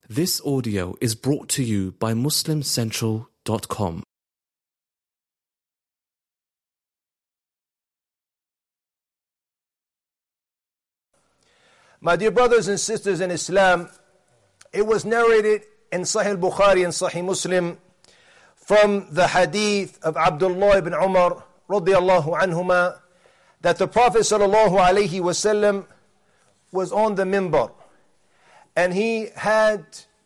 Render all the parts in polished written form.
This audio is brought to you by MuslimCentral.com. My dear brothers and sisters in Islam, it was narrated in Sahih Bukhari and Sahih Muslim from the hadith of Abdullah ibn Umar radiyallahu anhuma that the Prophet sallallahu alaihi wasallam was on the minbar and he had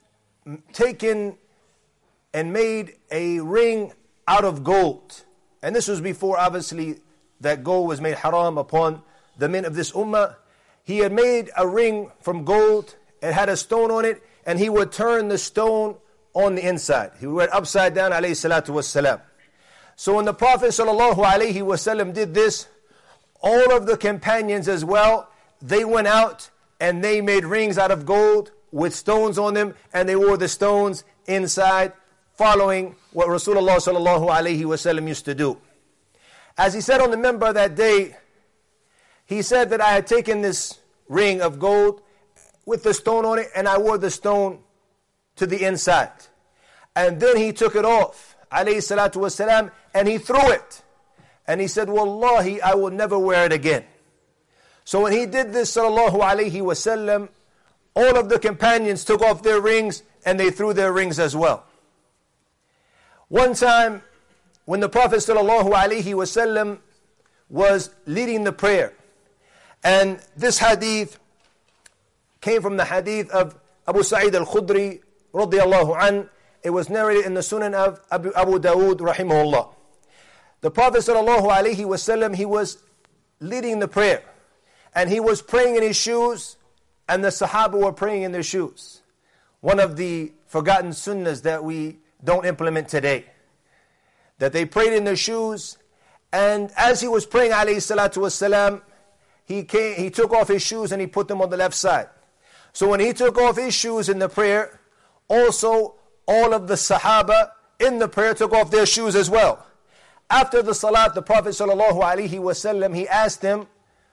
taken and made a ring out of gold. And this was before obviously that gold was made haram upon the men of this ummah. He had made a ring from gold, it had a stone on it, and he would turn the stone on the inside. He went upside down, alayhi salatu wassalam. So when the Prophet sallallahu alaihi wasallam did this, all of the companions as well, they went out and they made rings out of gold with stones on them, and they wore the stones inside, following what Rasulullah sallallahu alaihi wasallam used to do. As he said on the minbar that day, he said that I had taken this ring of gold with the stone on it, and I wore the stone to the inside. And then he took it off, alayhi salatu wasalam, and he threw it. And he said, Wallahi, I will never wear it again. So when he did this, sallallahu alayhi wasallam, all of the companions took off their rings and they threw their rings as well. One time, when the Prophet sallallahu alayhi wasallam was leading the prayer, and this hadith came from the hadith of Abu Sa'id al-Khudri radiyallahu an. It was narrated in the Sunan of Abu Dawood rahimahullah. The Prophet sallallahu alaihi wasallam, he was leading the prayer, and he was praying in his shoes, and the Sahaba were praying in their shoes. One of the forgotten sunnahs that we don't implement today, that they prayed in their shoes, and as he was praying alayhi salatu wasalam, he took off his shoes and he put them on the left side. So when he took off his shoes in the prayer, also all of the Sahaba in the prayer took off their shoes as well. After the salat, the Prophet sallallahu alaihi wasallam, he asked them,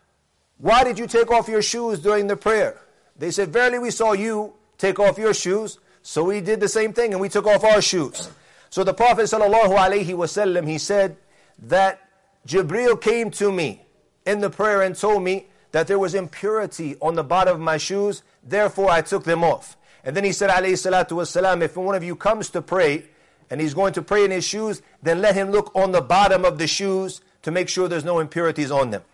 why did you take off your shoes during the prayer? They said, verily we saw you take off your shoes, so we did the same thing and we took off our shoes. So the Prophet sallallahu alaihi wasallam, he said that Jibreel came to me in the prayer and told me that there was impurity on the bottom of my shoes, therefore I took them off. And then he said, alayhi salatu wasalam, if one of you comes to pray, and he's going to pray in his shoes, then let him look on the bottom of the shoes to make sure there's no impurities on them.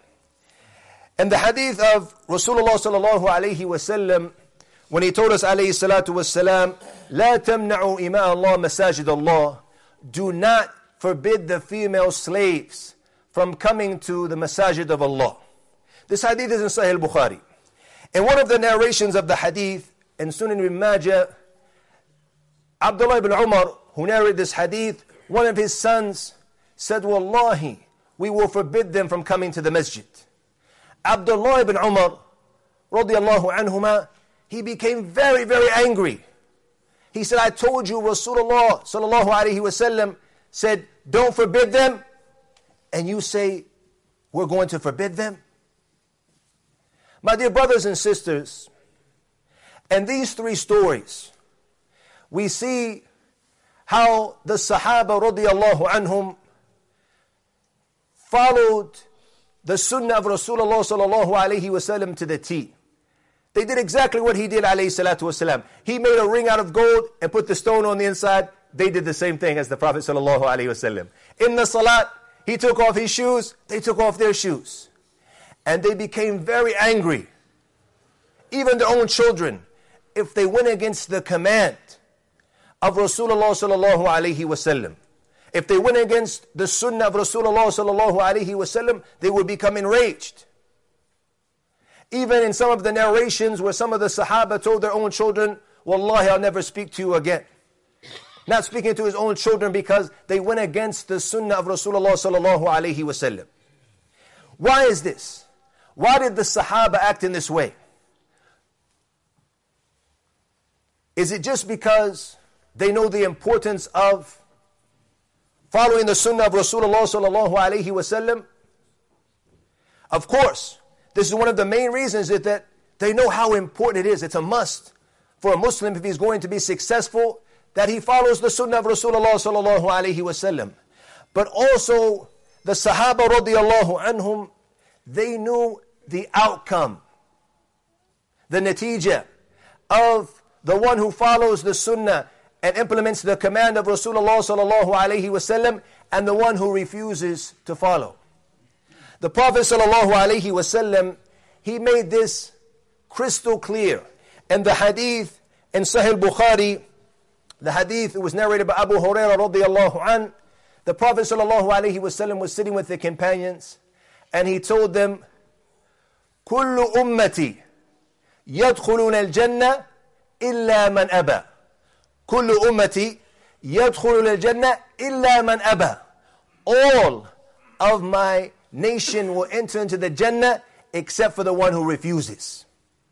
And the hadith of Rasulullah sallallahu alayhi wasallam, when he told us, alayhi salatu wasalam, لا تمنعوا إماء الله مساجد الله, do not forbid the female slaves from coming to the masajid of Allah. This hadith is in Sahih Bukhari. In one of the narrations of the hadith in Sunan ibn Majah, Abdullah ibn Umar, who narrated this hadith, one of his sons said, Wallahi, we will forbid them from coming to the masjid. Abdullah ibn Umar, radiyallahu anhuma, he became very, very angry. He said, I told you Rasulullah sallallahu alaihi wasallam said, don't forbid them, and you say, we're going to forbid them? My dear brothers and sisters, in these three stories, we see how the Sahaba radiyallahu anhum followed the sunnah of Rasulullah sallallahu alayhi wasallam to the T. They did exactly what he did alayhi salatu wasalam. He made a ring out of gold and put the stone on the inside. They did the same thing as the Prophet sallallahu alayhi wasallam. In the salat, he took off his shoes, they took off their shoes. And they became very angry. Even their own children, if they went against the command of Rasulullah sallallahu alaihi wasallam, if they went against the sunnah of Rasulullah sallallahu alaihi wasallam, they would become enraged. Even in some of the narrations where some of the Sahaba told their own children, Wallahi, I'll never speak to you again. Not speaking to his own children because they went against the sunnah of Rasulullah sallallahu alaihi wasallam. Why is this? Why did the Sahaba act in this way? Is it just because they know the importance of following the sunnah of Rasulullah sallallahu alaihi wasallam? Of course, this is one of the main reasons that they know how important it is. It's a must for a Muslim, if he's going to be successful, that he follows the sunnah of Rasulullah sallallahu alayhi wasallam. But also, the Sahaba radiallahu anhum, they knew the outcome, the natija of the one who follows the sunnah and implements the command of Rasulullah sallallahu alayhi wasallam, and the one who refuses to follow. The Prophet sallallahu alayhi wasallam, he made this crystal clear. And the hadith in Sahih Bukhari, the hadith, it was narrated by Abu Hurairah radiallahu an. The Prophet sallallahu alayhi wasallam was sitting with the companions, and he told them, كل أمتي يدخلون الجنة إلا من أبى. كل أمتي يدخلون الجنة إلا من أبى. All of my nation will enter into the Jannah except for the one who refuses.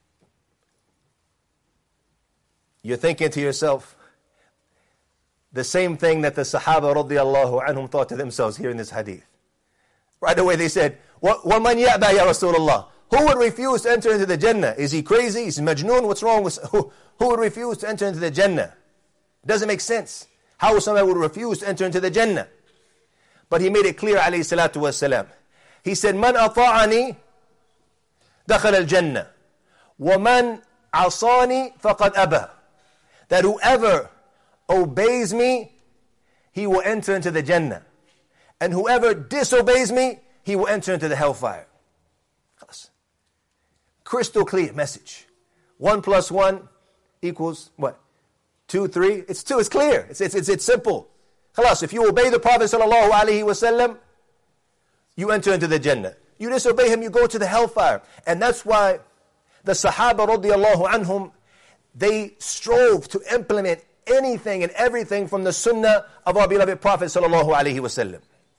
You're thinking to yourself, the same thing that the Sahaba radiallahu anhum thought to themselves here in this hadith. Right away they said, وَمَنْ يَأْبَى يَا رَسُولَ اللَّهِ. Who would refuse to enter into the Jannah? Is he crazy? Is he majnoon? What's wrong with who would refuse to enter into the Jannah? It doesn't make sense. How somebody would refuse to enter into the Jannah? But he made it clear, alayhi salatu wasalam. He said, مَنْ أَطَاعَنِي دَخَلَ الْجَنَّةِ وَمَنْ عَصَانِي فَقَدْ أَبَى. That whoever obeys me, he will enter into the Jannah. And whoever disobeys me, he will enter into the hellfire. Crystal clear message. 1 + 1 equals what? 2, 3? It's 2, it's clear. It's simple. Khalas, if you obey the Prophet sallallahu alaihi wasallam, you enter into the Jannah. You disobey him, you go to the hellfire. And that's why the Sahaba radiallahu anhum, they strove to implement anything and everything from the sunnah of our beloved Prophet sallallahu alaihi wasallam.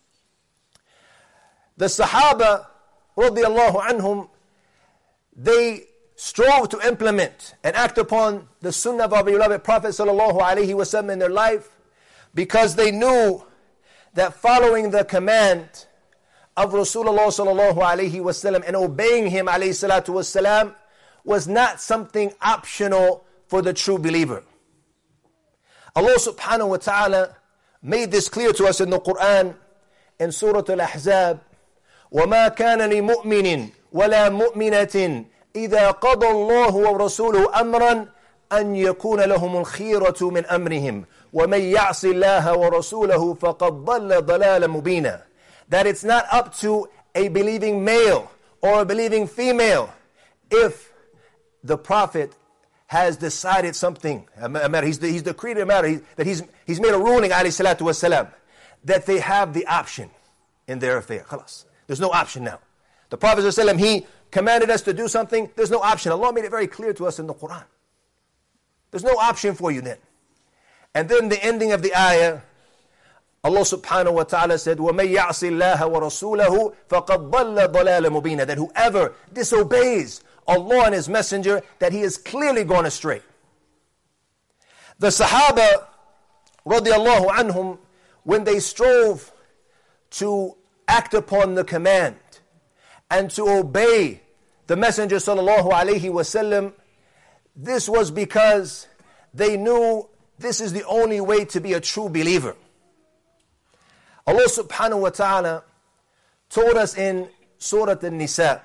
The Sahaba radiallahu anhum, they strove to implement and act upon the sunnah of our beloved Prophet sallallahu alaihi wasallam in their life, because they knew that following the command of Rasulullah sallallahu alaihi wasallam and obeying him alayhi salatu wasalam was not something optional for the true believer. Allah subhanahu wa ta'ala made this clear to us in the Quran in Surah Al-Ahzab. وَمَا كَانَ لِمُؤْمِنٍ وَلَا مُؤْمِنَةٍ إِذَا قَضَى اللَّهُ وَرَسُولُهُ أَمْرًا أَنْ يَكُونَ لَهُمُ الْخِيرَةُ مِنْ أَمْرِهِمْ وَمَنْ يَعْصِ اللَّهَ وَرَسُولَهُ فَقَدْ ضَلَّ ضَلَالًا مُبِينًا. That it's not up to a believing male or a believing female if the Prophet has decided something, a matter, he's decreed a matter, that he's made a ruling, alayhi salatu wasalam, that they have the option in their affair. Khalas. There's no option now. The Prophet ﷺ, he commanded us to do something, there's no option. Allah made it very clear to us in the Quran. There's no option for you then. And then the ending of the ayah, Allah subhanahu wa ta'ala said, وَمَنْ يَعْصِ اللَّهَ وَرَسُولَهُ فَقَدْ ضَلَّ ضَلَالًا مُبِينًا. That whoever disobeys Allah and His Messenger, that he is clearly gone astray. The Sahaba radiallahu anhum, when they strove to act upon the command and to obey the Messenger sallallahu alaihi wasallam, this was because they knew this is the only way to be a true believer. Allah subhanahu wa ta'ala told us in Surah An-Nisa,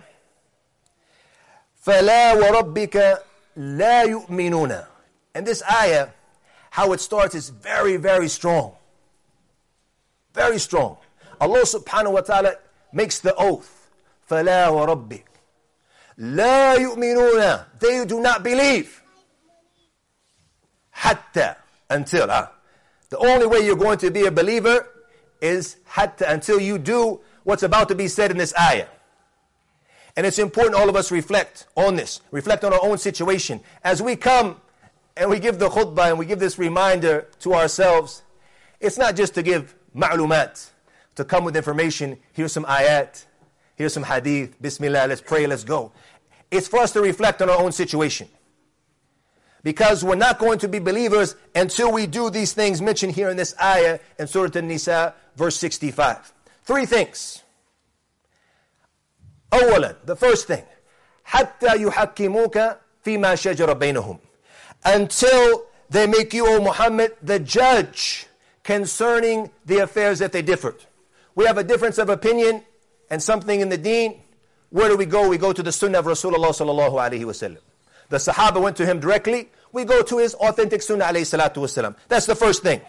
فَلَا وَرَبِّكَ لَا يُؤْمِنُونَ. And this ayah, how it starts is very, very strong. Very strong. Allah subhanahu wa ta'ala makes the oath. فَلَا وَرَبِّكَ لَا يُؤْمِنُونَ. They do not believe. حَتَّى, until. The only way you're going to be a believer is حَتَّى, until you do what's about to be said in this ayah. And it's important all of us reflect on this. Reflect on our own situation. As we come and we give the khutbah and we give this reminder to ourselves, it's not just to give ma'lumat, to come with information. Here's some ayat, here's some hadith, bismillah, let's pray, let's go. It's for us to reflect on our own situation. Because we're not going to be believers until we do these things mentioned here in this ayah in Surah An-Nisa, verse 65. 3 things. أولا, the first thing, حتى يحكموك فيما شجر بينهم. until they make you, O Muhammad, the judge concerning the affairs that they differed. We have a difference of opinion and something in the deen. Where do we go? We go to the sunnah of Rasulullah sallallahu alaihi wasallam. The Sahaba went to him directly. We go to his authentic sunnah alayhi salatu wasalam. That's the first thing.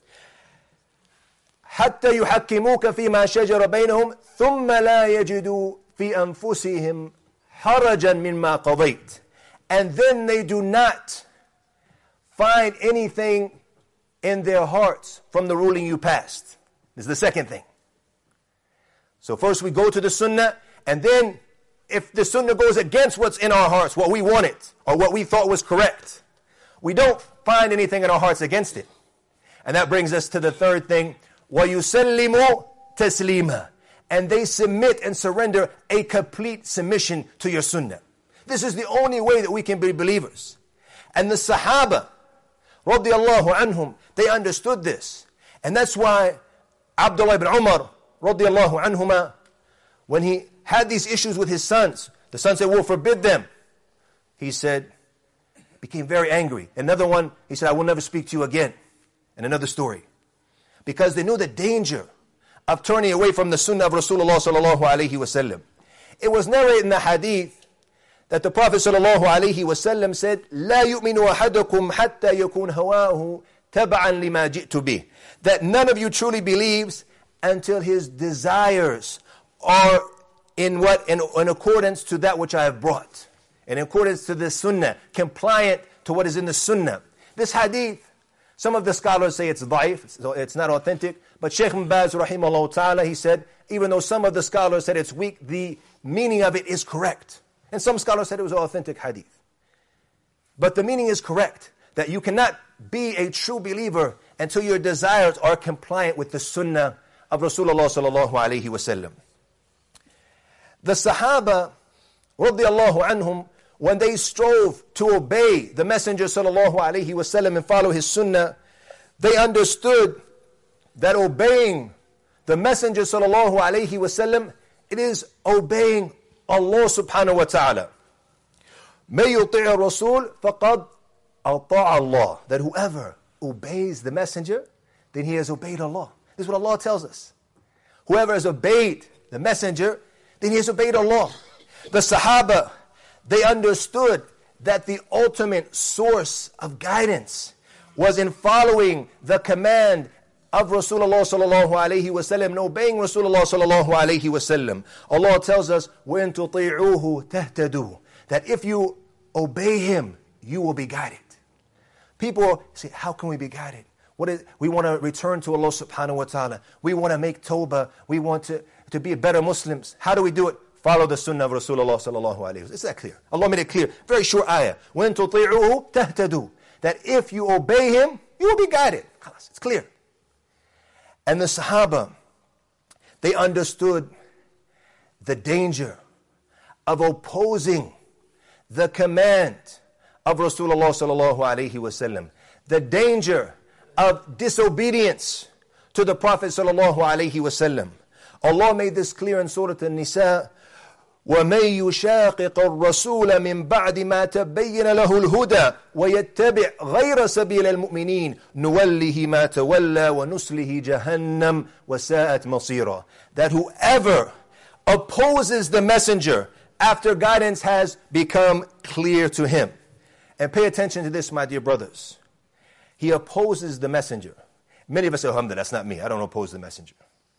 حتى يحكموك فيما شجر بينهم ثم لا يجدوا في أنفسهم حرجا مما قضيت. And then they do not find anything in their hearts from the ruling you passed. This is the second thing. So first we go to the sunnah, and then if the sunnah goes against what's in our hearts, what we wanted, or what we thought was correct, we don't find anything in our hearts against it. And that brings us to the third thing, وَيُسَلِّمُوا تَسْلِيمًا. And they submit and surrender a complete submission to your sunnah. This is the only way that we can be believers. And the Sahaba, radiyallahu anhum, they understood this. And that's why Abdullah ibn Umar, radiyallahu anhuma, when he had these issues with his sons, the son said, we'll forbid them. He said, became very angry. Another one, he said, I will never speak to you again. And another story. Because they knew the danger of turning away from the sunnah of Rasulullah sallallahu alayhi wasallam. It was narrated in the hadith that the Prophet sallallahu alayhi wasallam said, لا يؤمن أحدكم حتى يكون هواه تبعا لما جئت به. That none of you truly believes until his desires are in accordance to that which I have brought. In accordance to the sunnah, compliant to what is in the sunnah. This hadith, some of the scholars say it's da'if, so it's not authentic. But Shaykh Ibn Baz, rahimahullah ta'ala, he said, even though some of the scholars said it's weak, the meaning of it is correct. And some scholars said it was an authentic hadith. But the meaning is correct, that you cannot be a true believer until your desires are compliant with the sunnah of Rasulullah sallallahu alayhi wasallam. The Sahaba, radiyallahu anhum, when they strove to obey the Messenger sallallahu alayhi wasallam and follow his sunnah, they understood that obeying the Messenger sallallahu alayhi wasallam, it is obeying Allah subhanahu wa ta'ala. May yuti'a Rasul faqad ata'a Allah. That whoever obeys the Messenger, then he has obeyed Allah. This is what Allah tells us. Whoever has obeyed the Messenger, then he has obeyed Allah. The Sahaba, they understood that the ultimate source of guidance was in following the command of Rasulullah sallallahu alayhi wasallam and obeying Rasulullah sallallahu alayhi wasallam. Allah tells us, وَإِن تُطِيعُوهُ تَهْتَدُوا. That if you obey him, you will be guided. People say, how can we be guided? We want to return to Allah subhanahu wa ta'ala. We want to make tawbah. We want to be better Muslims. How do we do it? Follow the sunnah of Rasulullah sallallahu alayhi wasallam. Is that clear? Allah made it clear. Very short ayah. وَإِن تُطِيعُوهُ تَهْتَدُوا. That if you obey him, you will be guided. It's clear. And the Sahaba, they understood the danger of opposing the command of Rasulullah sallallahu alayhi wasallam. The danger of disobedience to the Prophet sallallahu alayhi wasallam. Allah made this clear in Surah An-Nisa. وَمَن يُشَاقِقَ الرَّسُولَ مِن بَعْدِ مَا تَبَيَّنَ لَهُ الْهُدَى وَيَتَّبِعْ غَيْرَ سَبِيلِ الْمُؤْمِنِينَ نُوَلِّهِ مَا تَوَلَّى وَنُصْلِهِ جَهَنَّمْ وَسَاءَتْ مَصِيرًا. That whoever opposes the messenger after guidance has become clear to him. And pay attention to this, my dear brothers. He opposes the messenger. Many of us say, alhamdulillah, that's not me. I don't oppose the messenger.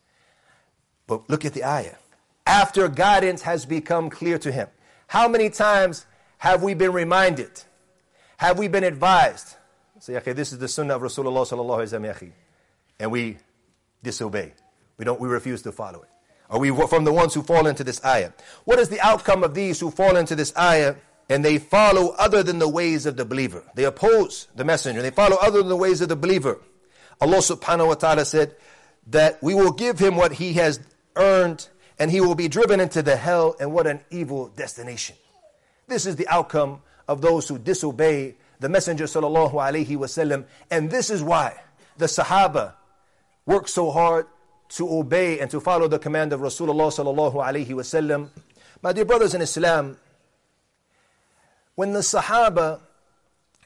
But look at the ayah. After guidance has become clear to him. How many times have we been reminded? Have we been advised? Say, okay, this is the sunnah of Rasulullah sallallahu alaihi wasallam, and we disobey. We refuse to follow it. Are we from the ones who fall into this ayah? What is the outcome of these who fall into this ayah and they follow other than the ways of the believer? They oppose the messenger. They follow other than the ways of the believer. Allah subhanahu wa ta'ala said that we will give him what he has earned, and he will be driven into the hell, and what an evil destination. This is the outcome of those who disobey the Messenger sallallahu alaihi wasallam, and this is why the Sahaba worked so hard to obey and to follow the command of Rasulullah sallallahu alaihi wasallam. My dear brothers in Islam, when the Sahaba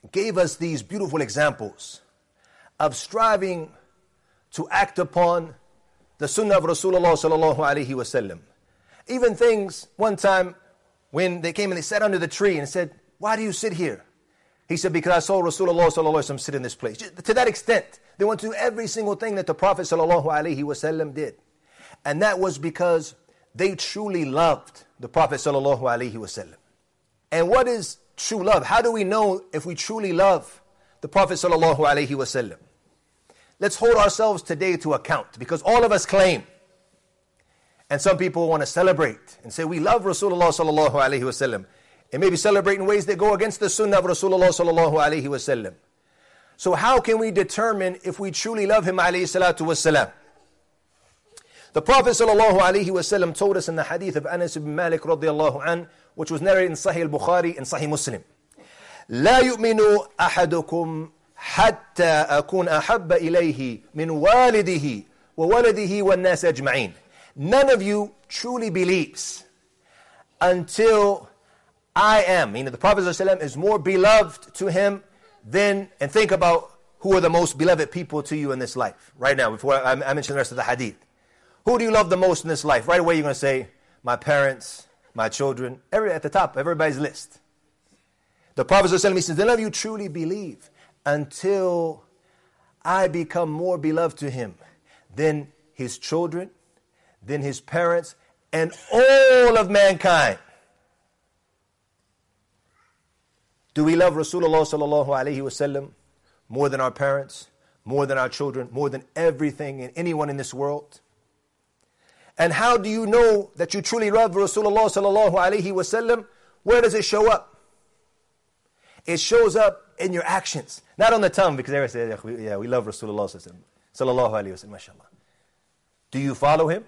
gave us these beautiful examples of striving to act upon the sunnah of Rasulullah sallallahu alaihi wasallam. Even things, one time when they came and they sat under the tree and said, "Why do you sit here?" He said, "Because I saw Rasulullah sallallahu alaihi wasallam sit in this place." To that extent, they went to do every single thing that the Prophet sallallahu alaihi wasallam did. And that was because they truly loved the Prophet sallallahu alaihi wasallam. And what is true love? How do we know if we truly love the Prophet sallallahu alaihi wasallam? Let's hold ourselves today to account, because all of us claim, and some people want to celebrate and say we love Rasulullah sallallahu alaihi wasallam, and maybe celebrate in ways that go against the sunnah of Rasulullah sallallahu alaihi wasallam. So how can we determine if we truly love him alayhi salatu wasalam? The Prophet sallallahu alaihi wasallam told us in the hadith of Anas ibn Malik radiyallahu an, which was narrated in Sahih al-Bukhari and Sahih Muslim. لا يؤمن أحدكم حتى أكون أحب إليه من والده وولده والناس أجمعين. None of you truly believes until I am, meaning the Prophet ﷺ is more beloved to him than, and think about who are the most beloved people to you in this life. Right now, before I mention the rest of the hadith. Who do you love the most in this life? Right away you're going to say, my parents, my children, at the top, everybody's list. The Prophet ﷺ, he says, none of you truly believe until I become more beloved to him than his children, than his parents, and all of mankind. Do we love Rasulullah sallallahu alaihi wasallam more than our parents, more than our children, more than everything and anyone in this world? And how do you know that you truly love Rasulullah sallallahu alaihi wasallam? Where does it show up? It shows up in your actions, not on the tongue, because everyone says, yeah, we love Rasulullah sallallahu alaihi wasallam, mashallah. Do you follow him?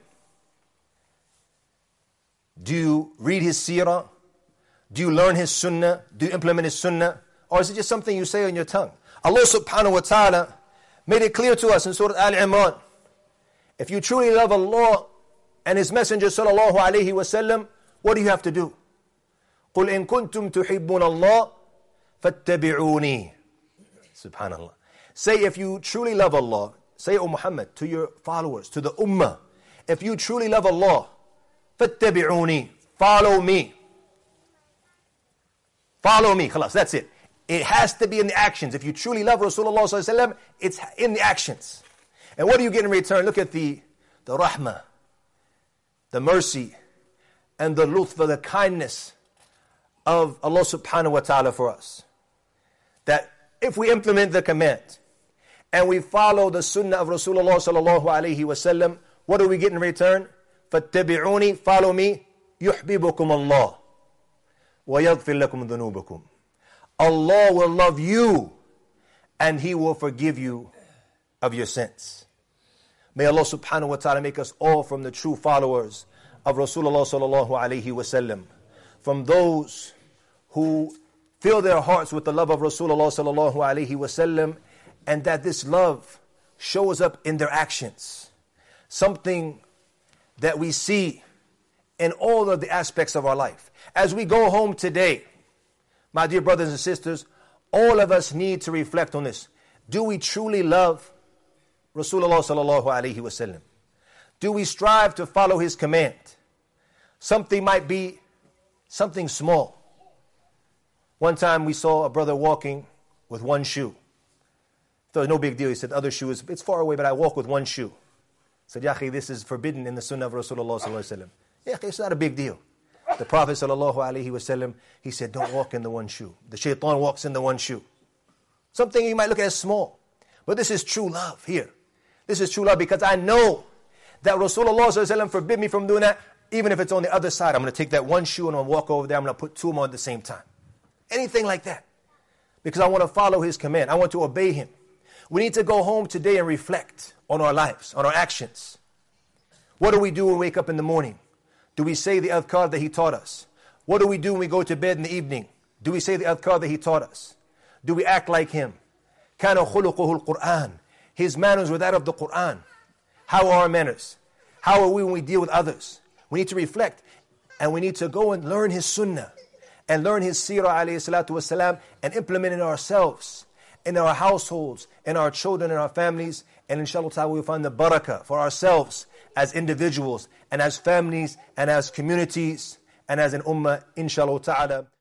Do you read his seerah? Do you learn his sunnah? Do you implement his sunnah? Or is it just something you say on your tongue? Allah subhanahu wa ta'ala made it clear to us in Surah Al-Imran. If you truly love Allah and his messenger sallallahu alayhi wa sallam, what do you have to do? قُلْ إِن كُنْتُمْ تُحِبُّونَ اللَّهِ فَاتَّبِعُونِي. Subhanallah. Say, if you truly love Allah, say, O Muhammad, to your followers, to the ummah, if you truly love Allah, فَاتَّبِعُونِي, follow me. Follow me, khalas, that's it. It has to be in the actions. If you truly love Rasulullah sallallahu alaihi wasallam, it's in the actions. And what do you get in return? Look at the rahmah, the mercy, and the lutfa, the kindness of Allah subhanahu wa ta'ala for us. That if we implement the command and we follow the sunnah of Rasulullah sallallahu alaihi wasallam, what do we get in return? فَاتَّبِعُونِي, follow me, يُحْبِبُكُمْ اللَّهُ وَيَغْفِرْ لَكُمْ ذُنُوبَكُمْ. Allah will love you and he will forgive you of your sins. May Allah subhanahu wa ta'ala make us all from the true followers of Rasulullah sallallahu alaihi wasallam, from those who fill their hearts with the love of Rasulullah sallallahu alaihi wasallam, and that this love shows up in their actions. Something that we see in all of the aspects of our life. As we go home today, my dear brothers and sisters, all of us need to reflect on this. Do we truly love Rasulullah sallallahu alaihi wasallam? Do we strive to follow his command? Something might be something small. One time we saw a brother walking with one shoe. Thought it was no big deal. He said, other shoe it's far away, but I walk with one shoe. He said, Ya akhi, this is forbidden in the sunnah of Rasulullah sallallahu alaihi wasallam. Ya akhi, it's not a big deal. The Prophet sallallahu alaihi wasallam, he said, don't walk in the one shoe. The shaitan walks in the one shoe. Something you might look at as small. But this is true love here. This is true love because I know that Rasulullah sallallahu alaihi wasallam forbid me from doing that. Even if it's on the other side, I'm going to take that one shoe and I'm going to walk over there. I'm going to put two of them on at the same time. Anything like that. Because I want to follow his command. I want to obey him. We need to go home today and reflect on our lives, on our actions. What do we do when we wake up in the morning? Do we say the adhkar that he taught us? What do we do when we go to bed in the evening? Do we say the adhkar that he taught us? Do we act like him? كَانَ خُلُقُهُ الْقُرْآنِ. His manners were that of the Qur'an. How are our manners? How are we when we deal with others? We need to reflect and we need to go and learn his sunnah and learn his seerah alayhi salatu wasalam and implement it ourselves, in our households, in our children, in our families, and inshallah ta'ala we'll find the barakah for ourselves as individuals and as families and as communities and as an ummah, inshallah ta'ala.